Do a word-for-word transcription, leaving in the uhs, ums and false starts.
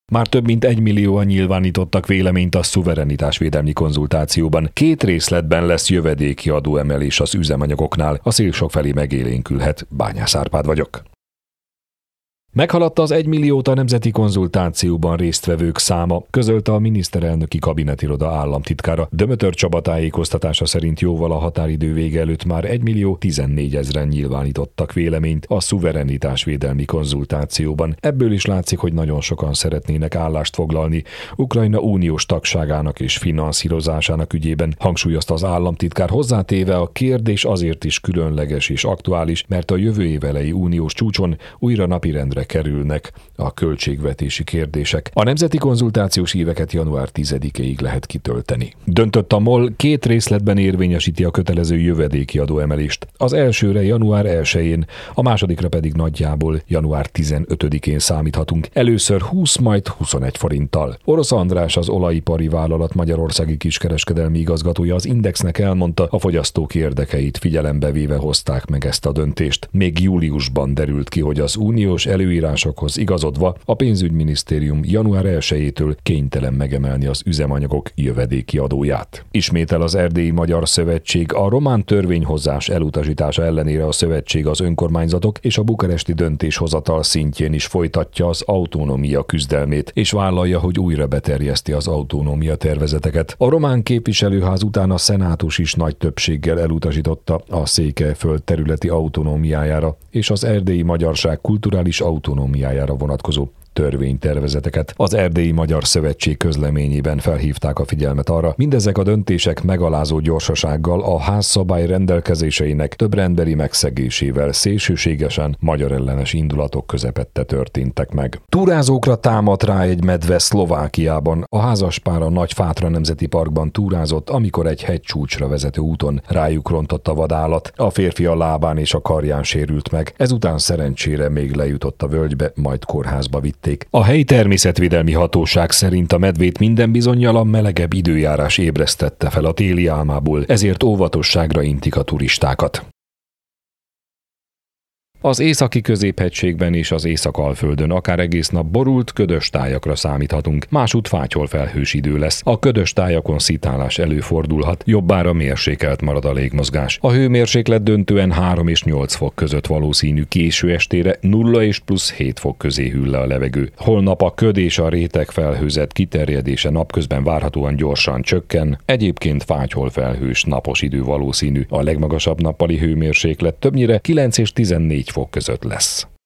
Már több mint egymillióan nyilvánítottak véleményt a szuverenitásvédelmi konzultációban. Két részletben lesz jövedéki adóemelés az üzemanyagoknál. A szél sokfelé megélénkülhet. Bányász Árpád vagyok. Meghaladta az egymilliót a nemzeti konzultációban résztvevők száma, közölte a miniszterelnöki kabinetiroda államtitkára. Dömötör Csaba tájékoztatása szerint jóval a határidő vége előtt már egymillió tizennégyezren nyilvánítottak véleményt a szuverenitásvédelmi konzultációban. Ebből is látszik, hogy nagyon sokan szeretnének állást foglalni Ukrajna uniós tagságának és finanszírozásának ügyében, hangsúlyozta az államtitkár, hozzátéve, a kérdés azért is különleges és aktuális, mert a jövő év elejé uniós csúcson újra napirendre kerülnek a költségvetési kérdések. A nemzeti konzultációs éveket január tizedikéig lehet kitölteni. Döntött a MOL, két részletben érvényesíti a kötelező jövedéki adóemelést. Az elsőre január elsején, a másodikra pedig nagyjából január tizenötödikén számíthatunk. Először húsz, majd huszonegy forinttal. Orosz András, az olajipari vállalat magyarországi kiskereskedelmi igazgatója az Indexnek elmondta, a fogyasztók érdekeit figyelembe véve hozták meg ezt a döntést. Még júliusban derült ki, hogy az uniós előírásokhoz igazodva a pénzügyminisztérium január elsejétől kénytelen megemelni az üzemanyagok jövedéki adóját. Ismétel az Erdélyi Magyar Szövetség, a román törvényhozás elutasítása ellenére a szövetség az önkormányzatok és a bukaresti döntéshozatal szintjén is folytatja az autonómia küzdelmét, és vállalja, hogy újra beterjeszti az autonómia tervezeteket. A román képviselőház után a szenátus is nagy többséggel elutasította a Székelyföld területi autonómiájára és az erdélyi magyarság kulturális autonómiájára vonatkozó törvénytervezeteket. Az Erdélyi Magyar Szövetség közleményében felhívták a figyelmet arra, mindezek a döntések megalázó gyorsasággal, a házszabály rendelkezéseinek több emberi megszegésével, szélsőségesen magyarellenes indulatok közepette történtek meg. Túrázókra támadt rá egy medve Szlovákiában. A házaspár a Nagyfátra Nemzeti Parkban túrázott, amikor egy hegycsúcsra vezető úton rájuk rontott a vadállat. A férfi a lábán és a karján sérült meg, ezután szerencsére még lejutott a völgybe, majd kórházba vitték. A helyi természetvédelmi hatóság szerint a medvét minden bizonnyal a melegebb időjárás ébresztette fel a téli álmából, ezért óvatosságra intik a turistákat. Az északi középhegységben és az Észak-Alföldön akár egész nap borult, ködös tájakra számíthatunk. Másút fátyol felhős idő lesz. A ködös tájakon szitálás előfordulhat, jobbára mérsékelt marad a légmozgás. A hőmérséklet döntően három és nyolc fok között valószínű, késő estére nulla és plusz hét fok közé hűl le a levegő. Holnap a köd és a réteg felhőzet kiterjedése napközben várhatóan gyorsan csökken, egyébként fátyol felhős napos idő valószínű. A legmagasabb nappali hőmérséklet többnyire kilenc és tizennégy fok között lesz.